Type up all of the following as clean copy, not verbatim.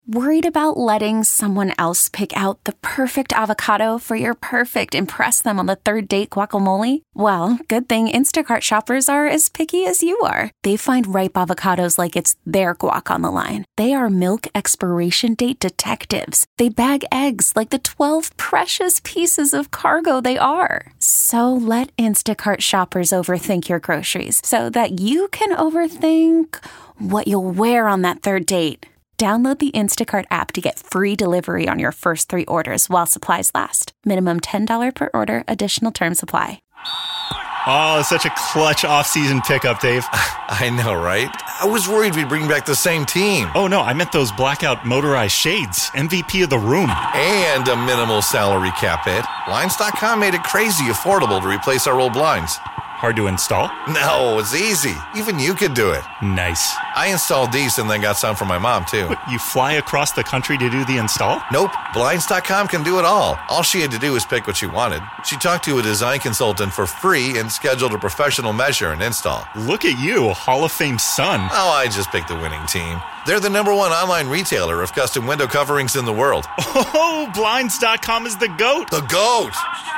Worried about letting someone else pick out the perfect avocado for your perfect impress them on the third date guacamole? Well, good thing Instacart shoppers are as picky as you are. They find ripe avocados like it's their guac on the line. They are milk expiration date detectives. They bag eggs like the 12 precious pieces of cargo they are. So let Instacart shoppers overthink your groceries so that you can overthink what you'll wear on that third date. Download the Instacart app to get free delivery on your first 3 orders while supplies last. Minimum $10 per order. Additional terms apply. Oh, such a clutch off-season pickup, Dave. I know, right? I was worried we'd bring back the same team. Oh, no, I meant those blackout motorized shades. MVP of the room. And a minimal salary cap hit. Blinds.com made it crazy affordable to replace our old blinds. Hard to install? No, it's easy. Even you could do it. Nice. I installed these and then got some for my mom, too. But you fly across the country to do the install? Nope. Blinds.com can do it all. All she had to do was pick what she wanted. She talked to a design consultant for free and scheduled a professional measure and install. Look at you, Hall of Fame son. Oh, I just picked the winning team. They're the #1 online retailer of custom window coverings in the world. Oh, Blinds.com is the GOAT. The GOAT!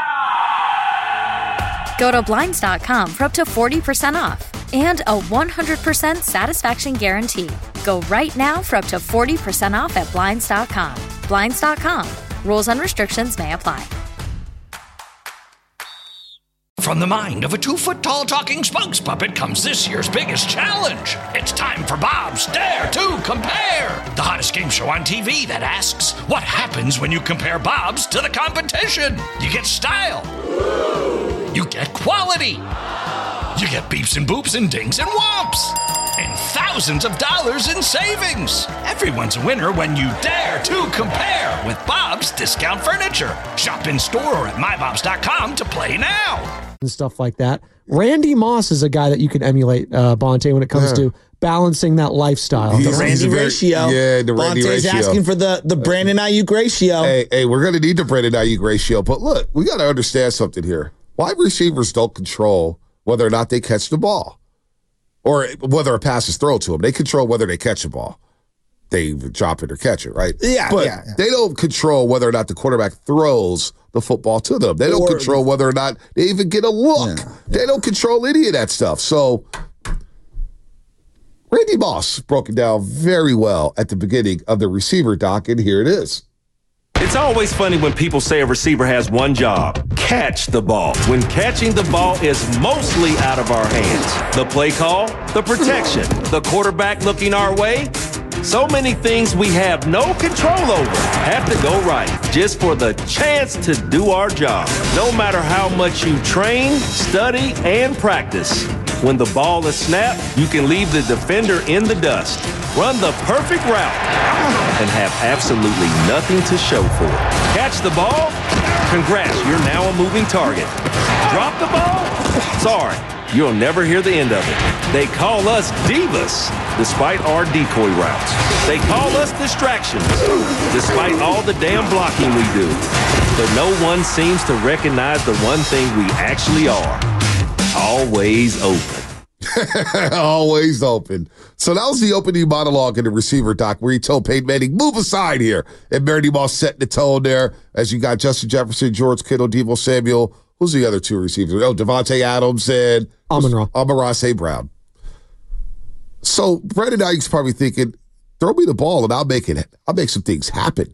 Go to Blinds.com for up to 40% off and a 100% satisfaction guarantee. Go right now for up to 40% off at Blinds.com. Blinds.com. Rules and restrictions may apply. From the mind of a 2-foot-tall talking spokes puppet comes this year's biggest challenge. It's time for Bob's Dare to Compare, the hottest game show on TV that asks, what happens when you compare Bob's to the competition? You get style. You get quality. You get beeps and boops and dings and whomps. And thousands of dollars in savings. Everyone's a winner when you dare to compare with Bob's Discount Furniture. Shop in store or at mybobs.com to play now. And stuff like that. Randy Moss is a guy that you can emulate, Bonte, when it comes to balancing that lifestyle. The Randy ratio. Yeah, the Randy Bonte's ratio. asking for the Brandon Ayuk ratio. Hey, we're going to need the Brandon Ayuk ratio. But look, we got to understand something here. Wide receivers don't control whether or not they catch the ball or whether a pass is thrown to them. They control whether they catch the ball. They drop it or catch it, right? Yeah, but yeah. they don't control whether or not the quarterback throws the football to them. They don't control whether or not they even get a look. Yeah. They don't control any of that stuff. So Randy Moss broke it down very well at the beginning of the receiver doc, and here it is. It's always funny when people say a receiver has one job, catch the ball, when catching the ball is mostly out of our hands. The play call, the protection, the quarterback looking our way. So many things we have no control over have to go right just for the chance to do our job. No matter how much you train, study, and practice, when the ball is snapped, you can leave the defender in the dust, run the perfect route, and have absolutely nothing to show for it. Catch the ball? Congrats, you're now a moving target. Drop the ball? Sorry, you'll never hear the end of it. They call us divas, despite our decoy routes. They call us distractions, despite all the damn blocking we do. But no one seems to recognize the one thing we actually are. Always open. Always open. So that was the opening monologue in the receiver doc where he told Peyton Manning, move aside here. And Randy Moss setting the tone there as you got Justin Jefferson, George Kittle, Deebo Samuel. Who's the other two receivers? Oh, Devontae Adams and Amon-Ra St. Brown. So Brandon Ayuk's probably thinking, throw me the ball and I'll make some things happen.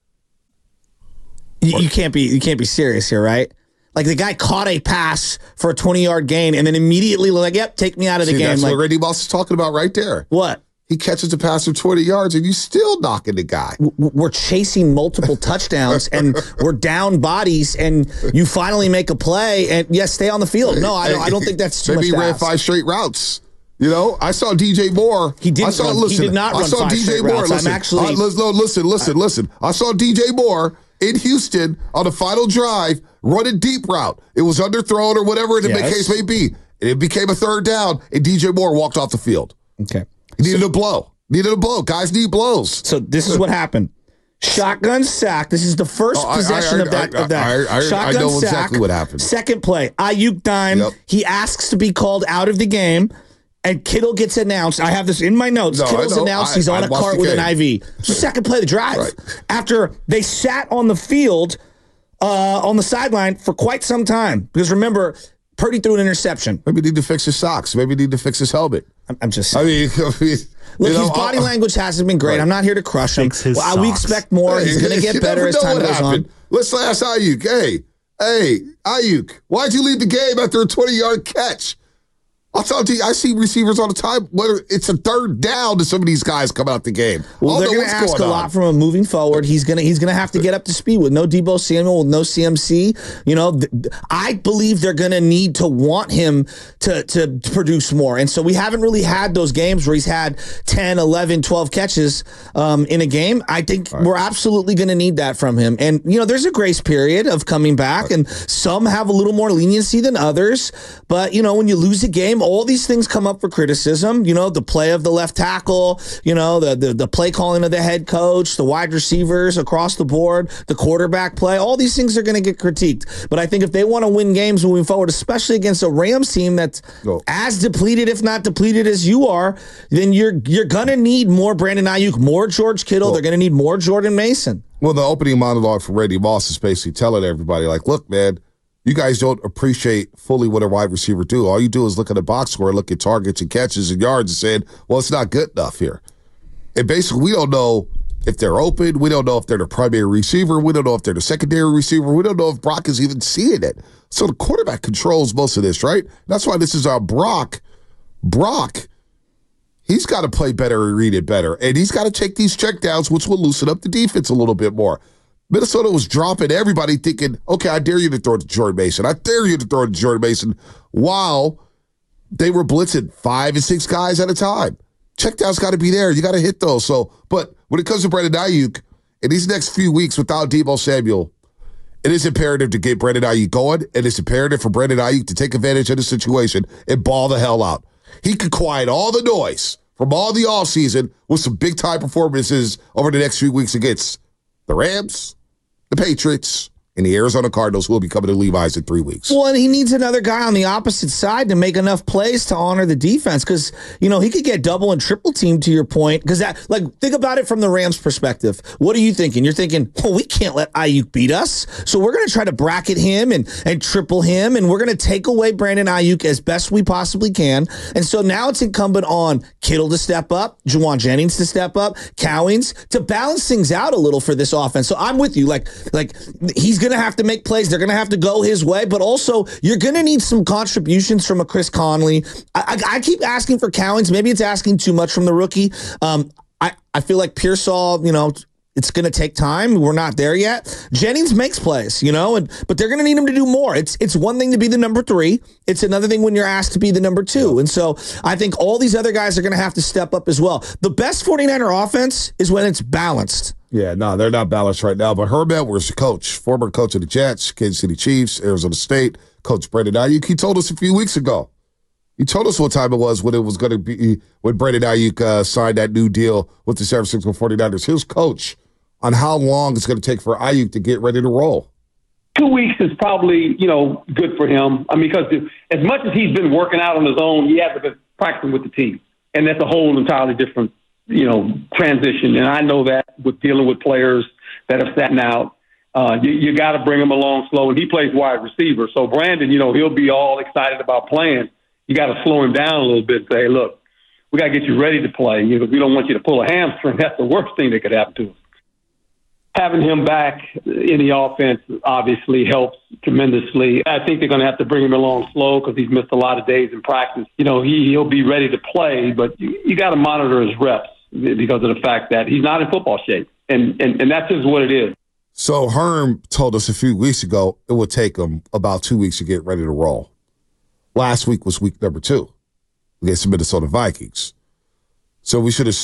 You can't be serious here, right? Like the guy caught a pass for a 20-yard gain and then immediately like, yep, take me out of the game. That's like, what Randy Moss is talking about right there. What? He catches the pass for 20 yards and you still knocking the guy. We're chasing multiple touchdowns and we're down bodies and you finally make a play and yes, stay on the field. No, I don't think that's too much to maybe he ran ask. 5 straight routes. You know, I saw DJ Moore. He did not run 5 straight routes. Listen. I saw DJ Moore in Houston on the final drive run a deep route. It was underthrown or whatever the case may be. And it became a third down, and DJ Moore walked off the field. Okay. He needed a blow. Guys need blows. So this is what happened. Shotgun sack. This is the first possession of that. Shotgun I know sack. exactly what happened. Second play. Ayuk dime. Yep. He asks to be called out of the game. and Kittle gets announced. I have this in my notes. Kittle's announced he's on a cart with an IV. Second play of the drive. Right. After they sat on the field, on the sideline for quite some time. Because remember, Purdy threw an interception. Maybe need to fix his socks. Maybe need to fix his helmet. I'm just saying. Look, his body language hasn't been great. Right. I'm not here to crush him. We expect more. He's going to get better as time goes on. Let's ask Ayuk. Hey, Ayuk, why'd you leave the game after a 20-yard catch? I'll tell you, I see receivers all the time, whether it's a third down to some of these guys come out the game. Well, they're going to ask a lot from him moving forward. He's going to have to get up to speed with no Deebo Samuel, with no CMC. I believe they're going to need to want him to produce more. And so we haven't really had those games where he's had 10, 11, 12 catches in a game. I think we're absolutely going to need that from him. And, there's a grace period of coming back, and some have a little more leniency than others. But, when you lose a game, all these things come up for criticism. The play of the left tackle, the play calling of the head coach, the wide receivers across the board, the quarterback play. All these things are going to get critiqued. But I think if they want to win games moving forward, especially against a Rams team that's as depleted, if not depleted, as you are, then you're going to need more Brandon Ayuk, more George Kittle. They're going to need more Jordan Mason. Well, the opening monologue from Randy Moss is basically telling everybody, look, man, you guys don't appreciate fully what a wide receiver do. All you do is look at a box score, look at targets and catches and yards and saying, well, it's not good enough here. And basically, we don't know if they're open. We don't know if they're the primary receiver. We don't know if they're the secondary receiver. We don't know if Brock is even seeing it. So the quarterback controls most of this, right? That's why this is our Brock. Brock, he's got to play better and read it better. And he's got to take these checkdowns, which will loosen up the defense a little bit more. Minnesota was dropping everybody thinking, okay, I dare you to throw it to Jordan Mason. I dare you to throw it to Jordan Mason, while they were blitzing 5 and 6 guys at a time. Checkdowns got to be there. You got to hit those. But when it comes to Brandon Ayuk, in these next few weeks without Deebo Samuel, it is imperative to get Brandon Ayuk going. It is imperative for Brandon Ayuk to take advantage of the situation and ball the hell out. He could quiet all the noise from all the offseason with some big-time performances over the next few weeks against the Rams, the Patriots, and the Arizona Cardinals, who will be coming to Levi's in 3 weeks. Well, and he needs another guy on the opposite side to make enough plays to honor the defense, because, he could get double and triple teamed, to your point, because think about it from the Rams' perspective. What are you thinking? You're thinking, well, we can't let Ayuk beat us, so we're going to try to bracket him and triple him, and we're going to take away Brandon Ayuk as best we possibly can. And so now it's incumbent on Kittle to step up, Juwan Jennings to step up, Cowings, to balance things out a little for this offense. So I'm with you. Like he's going to have to make plays. They're going to have to go his way, but also you're going to need some contributions from a Chris Conley. I keep asking for Cowings. Maybe it's asking too much from the rookie. I feel like Pearsall, it's going to take time. We're not there yet. Jennings makes plays, but they're going to need him to do more. It's one thing to be the number 3. It's another thing when you're asked to be the number 2. And so I think all these other guys are going to have to step up as well. The best 49er offense is when it's balanced. Yeah, no, they're not balanced right now. But Herm Edwards, the coach, former coach of the Jets, Kansas City Chiefs, Arizona State, Coach Brandon Ayuk, he told us a few weeks ago. He told us what time it was when Brandon Ayuk signed that new deal with the San Francisco 49ers. His coach on how long it's going to take for Ayuk to get ready to roll. 2 weeks is probably, good for him. I mean, because as much as he's been working out on his own, he hasn't been practicing with the team. And that's a whole entirely different, transition. And I know that with dealing with players that have sat out, you got to bring him along slow. And he plays wide receiver. So Brandon, he'll be all excited about playing. You got to slow him down a little bit and say, hey, look, we got to get you ready to play. We don't want you to pull a hamstring. That's the worst thing that could happen to us. Having him back in the offense obviously helps tremendously. I think they're going to have to bring him along slow because he's missed a lot of days in practice. He'll be ready to play, but you got to monitor his reps because of the fact that he's not in football shape, and that's just what it is. So Herm told us a few weeks ago it would take him about 2 weeks to get ready to roll. Last week was week number 2 against the Minnesota Vikings. So we should have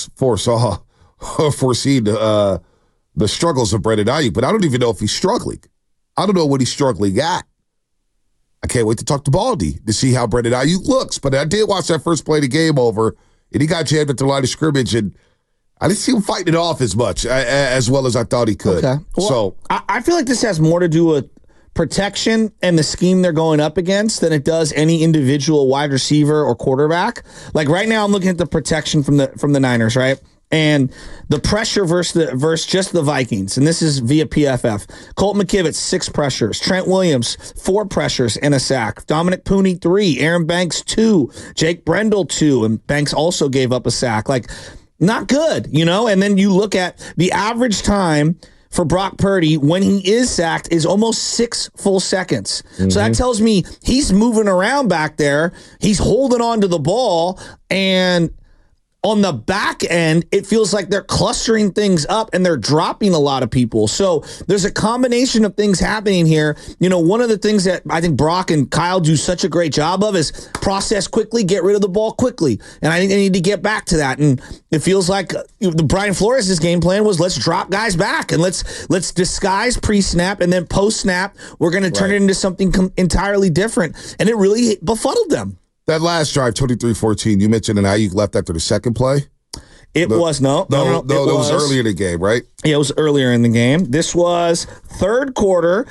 foreseen the struggles of Brandon Ayuk, but I don't even know if he's struggling. I don't know what he's struggling at. I can't wait to talk to Baldy to see how Brandon Ayuk looks. But I did watch that first play of the game over, and he got jammed at the line of scrimmage, and I didn't see him fighting it off as much, as well as I thought he could. Okay. Well, I feel like this has more to do with protection and the scheme they're going up against than it does any individual wide receiver or quarterback. Like right now, I'm looking at the protection from the Niners, right? And the pressure versus just the Vikings, and this is via PFF. Colt McKivitz, 6 pressures. Trent Williams, 4 pressures and a sack. Dominic Pooney, 3. Aaron Banks, 2. Jake Brendel, 2. And Banks also gave up a sack. Like, not good, you know? And then you look at the average time for Brock Purdy when he is sacked is almost 6 full seconds. Mm-hmm. So that tells me he's moving around back there. He's holding on to the ball, and on the back end, it feels like they're clustering things up and they're dropping a lot of people. So there's a combination of things happening here. You know, one of the things that I think Brock and Kyle do such a great job of is process quickly, get rid of the ball quickly. And I think they need to get back to that. And it feels like the Brian Flores' game plan was let's drop guys back and let's disguise pre-snap, and then post-snap, we're going to turn it into something entirely different. And it really befuddled them. That last drive, 23-14, you mentioned an Ayuk left after the second play? It was no. That was earlier in the game, right? Yeah, it was earlier in the game. This was third quarter,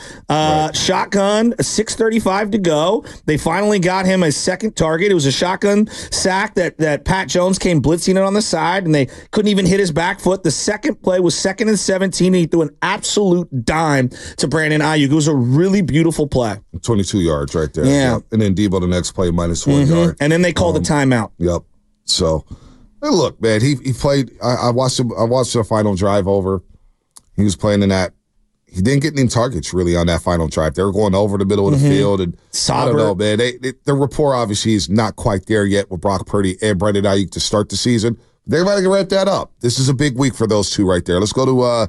shotgun, 6:35 to go. They finally got him a second target. It was a shotgun sack that Pat Jones came blitzing it on the side, and they couldn't even hit his back foot. The second play was 2nd and 17, and he threw an absolute dime to Brandon Ayuk. It was a really beautiful play. 22 yards right there. Yeah. Yep. And then Debo the next play, -1 yard. And then they called the timeout. Yep. So... Hey, look, man, he played. I watched him. I watched the final drive over. He was playing in that. He didn't get any targets really on that final drive. They were going over the middle of the field, and I don't know, man. The rapport obviously is not quite there yet with Brock Purdy and Brandon Ayuk to start the season. They're about to wrap that up. This is a big week for those two right there. Let's go to.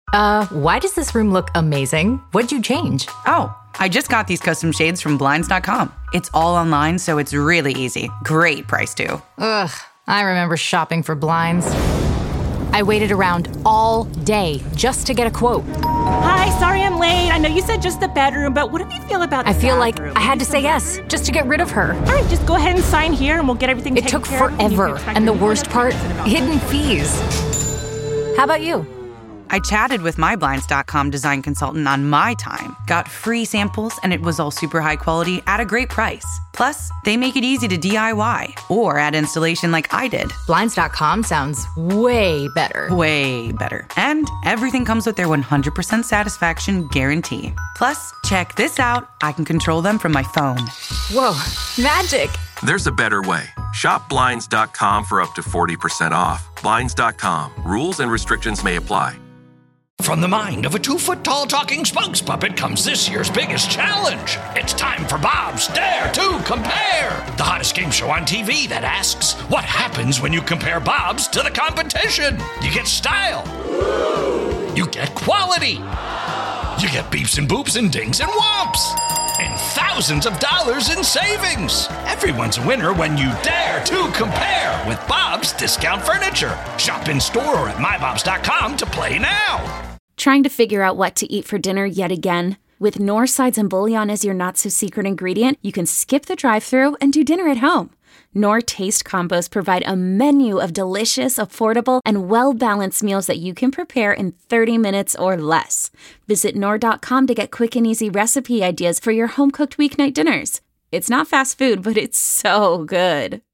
Why does this room look amazing? What'd you change? Oh, I just got these custom shades from Blinds.com. It's all online, so it's really easy. Great price too. Ugh. I remember shopping for blinds. I waited around all day just to get a quote. Hi, sorry I'm late. I know you said just the bedroom, but what do you feel about the I feel bathroom? like I had to say yes just to get rid of her. All right, just go ahead and sign here and we'll get everything taken care of. It took forever, and the worst part, hidden fees. How about you? I chatted with my Blinds.com design consultant on my time, got free samples, and it was all super high quality at a great price. Plus, they make it easy to DIY or add installation like I did. Blinds.com sounds way better. Way better. And everything comes with their 100% satisfaction guarantee. Plus, check this out. I can control them from my phone. Whoa, magic. There's a better way. Shop Blinds.com for up to 40% off. Blinds.com. Rules and restrictions may apply. From the mind of a 2-foot-tall talking spokes puppet comes this year's biggest challenge. It's time for Bob's Dare to Compare, the hottest game show on TV that asks, what happens when you compare Bob's to the competition? You get style. You get quality. You get beeps and boops and dings and whomps. And thousands of dollars in savings. Everyone's a winner when you dare to compare with Bob's Discount Furniture. Shop in store or at mybobs.com to play now. Trying to figure out what to eat for dinner yet again? With Knorr sides and bouillon as your not-so-secret ingredient, you can skip the drive-thru and do dinner at home. Knorr Taste Combos provide a menu of delicious, affordable, and well-balanced meals that you can prepare in 30 minutes or less. Visit Knorr.com to get quick and easy recipe ideas for your home-cooked weeknight dinners. It's not fast food, but it's so good.